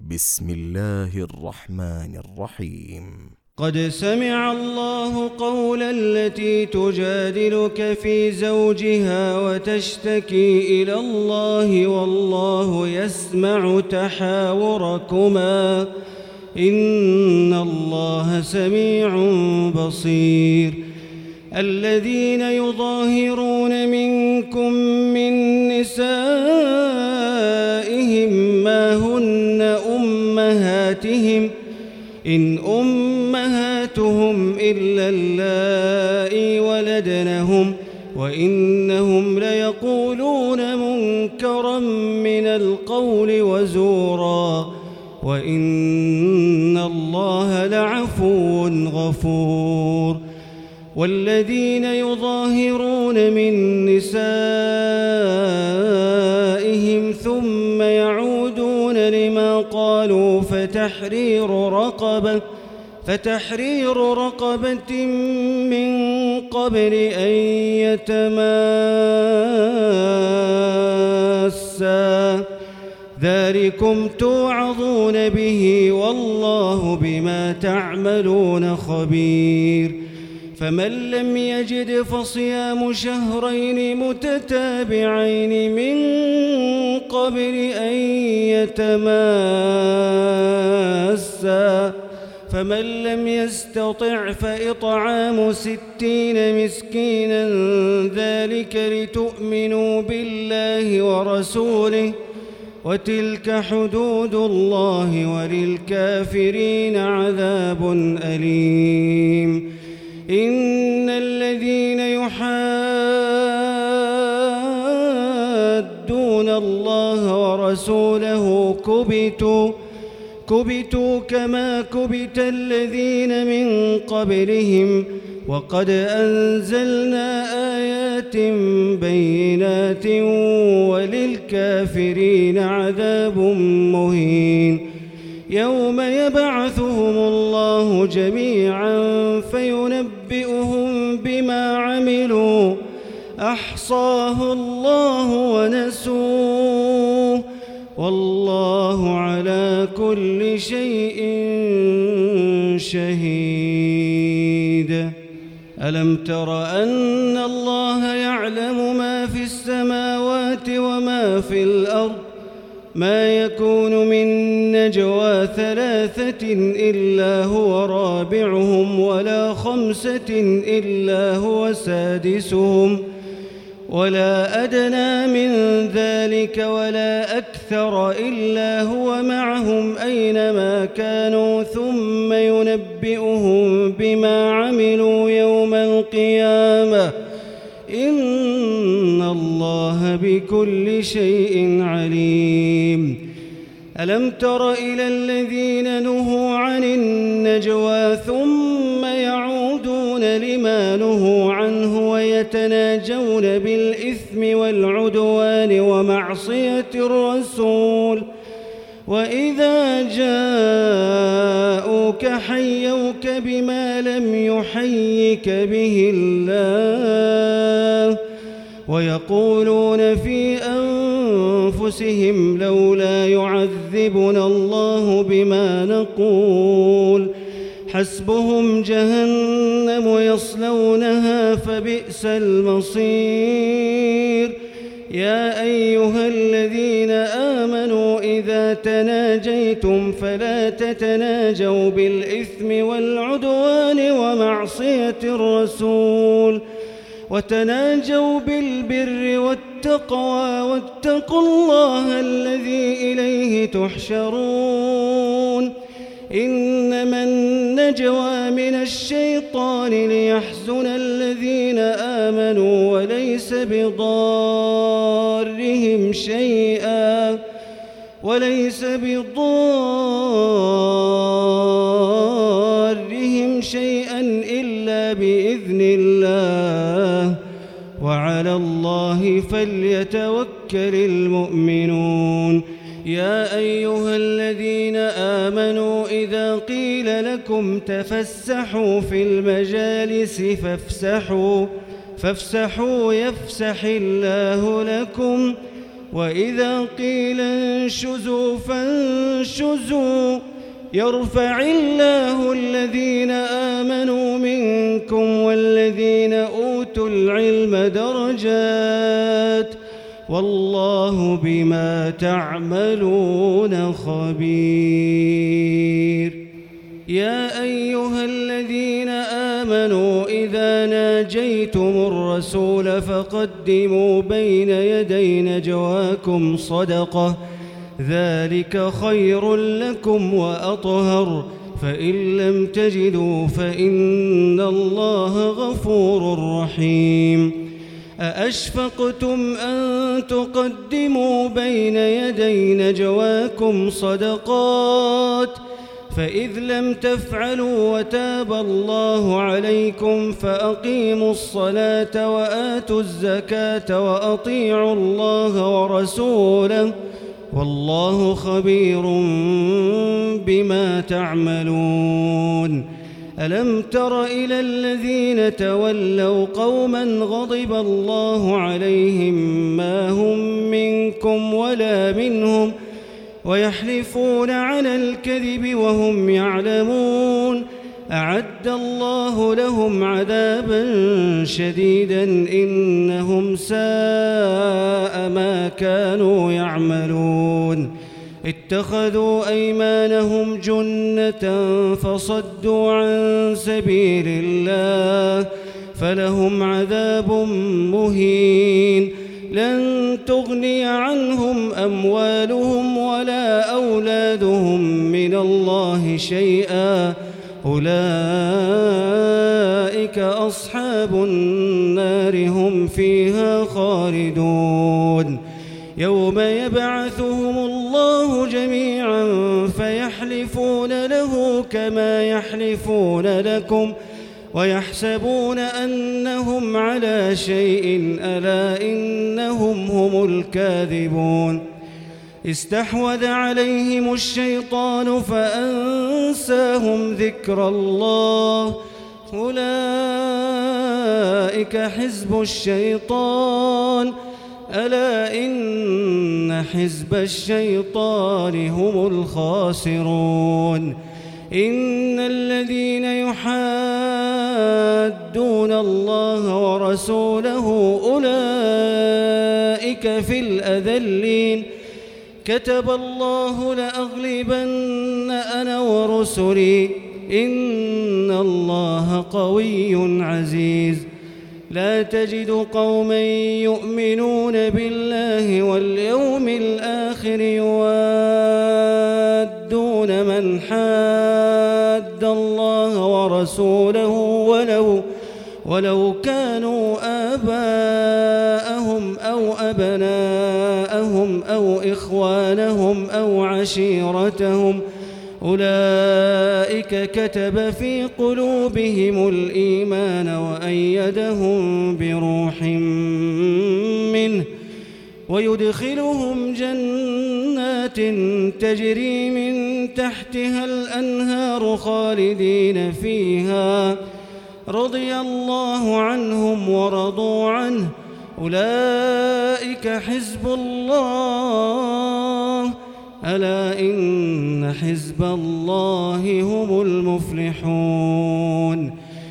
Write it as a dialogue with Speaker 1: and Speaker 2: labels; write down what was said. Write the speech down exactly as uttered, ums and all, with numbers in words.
Speaker 1: بسم الله الرحمن الرحيم.
Speaker 2: قد سمع الله قول التي تجادلك في زوجها وتشتكي إلى الله والله يسمع تحاوركما إن الله سميع بصير. الذين يظاهرون منكم من نسائهم ما هن أمهاتهم إن أمهاتهم إلا اللائي ولدنهم وإنهم ليقولون منكرا من القول وزورا وإن الله لعفو غفور. والذين يظاهرون من نسائهم ثم يعودون لما قالوا فتحرير رقبة فتحرير رقبة من قبل أن يتماسا ذلكم توعظون به والله بما تعملون خبير. فمن لم يجد فصيام شهرين متتابعين من قبل أن يتماسا فمن لم يستطع فإطعام ستين مسكينا ذلك لتؤمنوا بالله ورسوله وتلك حدود الله وللكافرين عذاب أليم. إن الذين يحادون الله ورسوله كبتوا كبتوا كما كبت الذين من قبلهم وقد أنزلنا آيات بينات وللكافرين عذاب مهين. يوم يبعثهم الله جميعا فينبئهم بما عملوا أحصاه الله ونسوه والله على كل شيء شهيد. ألم تر أن الله يعلم ما في السماوات وما في الأرض ما يكون من نجوى ثلاثة إلا هو رابعهم ولا خمسة إلا هو سادسهم ولا أدنى من ذلك ولا أكثر إلا هو معهم أينما كانوا ثم ينبئهم بما عملوا يوم القيامة إن الله بكل شيء عليم. ألم تر إلى الذين نهوا عن النجوى ثم يعودون لما نهوا عنه ويتناجون بالإثم والعدوان ومعصية الرسول وإذا جاءوك حيوك بما لم يحيك به الله ويقولون في أنفسهم لولا يعذبنا الله بما نقول حسبهم جهنم يصلونها فبئس المصير. يا أيها الذين آمنوا إذا تناجيتم فلا تتناجوا بالإثم والعدوان ومعصية الرسول وتناجوا بالبر والتقوى واتقوا الله الذي إليه تحشرون. إنما النجوى من الشيطان ليحزن الذين آمنوا وليس بضارهم شيئا وليس بضارهم شيئا إلا بإذن الله وعلى الله فليتوكل المؤمنون. يا أيها الذين آمنوا إذا قيل لكم تفسحوا في المجالس فافسحوا فافسحوا يفسح الله لكم وإذا قيل انشزوا فانشزوا يرفع الله الذين آمنوا منكم والذين أوتوا العلم درجات والله بما تعملون خبير. يا أيها الذين آمنوا إذا ناجيتم الرسول فقدموا بين يدي نجواكم صدقة ذلك خير لكم وأطهر فإن لم تجدوا فإن الله غفور رحيم. أأشفقتم أن تقدموا بين يدي نجواكم صدقات فإذ لم تفعلوا وتاب الله عليكم فأقيموا الصلاة وآتوا الزكاة وأطيعوا الله ورسوله والله خبير بما تعملون. ألم تر إلى الذين تولوا قوما غضب الله عليهم ما هم منكم ولا منهم ويحلفون على الكذب وهم يعلمون أعد الله لهم عذابا شديدا إنهم ساء ما كانوا يعملون. اتخذوا أيمانهم جنة فصدوا عن سبيل الله فلهم عذاب مهين. لن تغني عنهم أموالهم ولا أولادهم من الله شيئا أولئك أصحاب النار هم فيها خالدون. يوم يبعثهم الله جميعا فيحلفون له كما يحلفون لكم ويحسبون أنهم على شيء ألا إنهم هم الكاذبون. استحوذ عليهم الشيطان فأنساهم ذكر الله أولئك حزب الشيطان ألا إن حزب الشيطان هم الخاسرون. إن الذين يحادون الله ورسوله أولئك في الأذلين. كتب الله لأغلبن أنا ورسلي إن الله قوي عزيز. لا تجد قوما يؤمنون بالله واليوم الآخر يوادون من حاد الله ورسوله ولو, ولو كانوا آباءهم أو أبناءهم أو إخوانهم أو عشيرتهم أولئك كتب في قلوبهم الإيمان وأيدهم بروح منه ويدخلهم جنات تجري من تحتها الأنهار خالدين فيها رضي الله عنهم ورضوا عنه أولئك حزب الله ألا إن حزب الله هم المفلحون.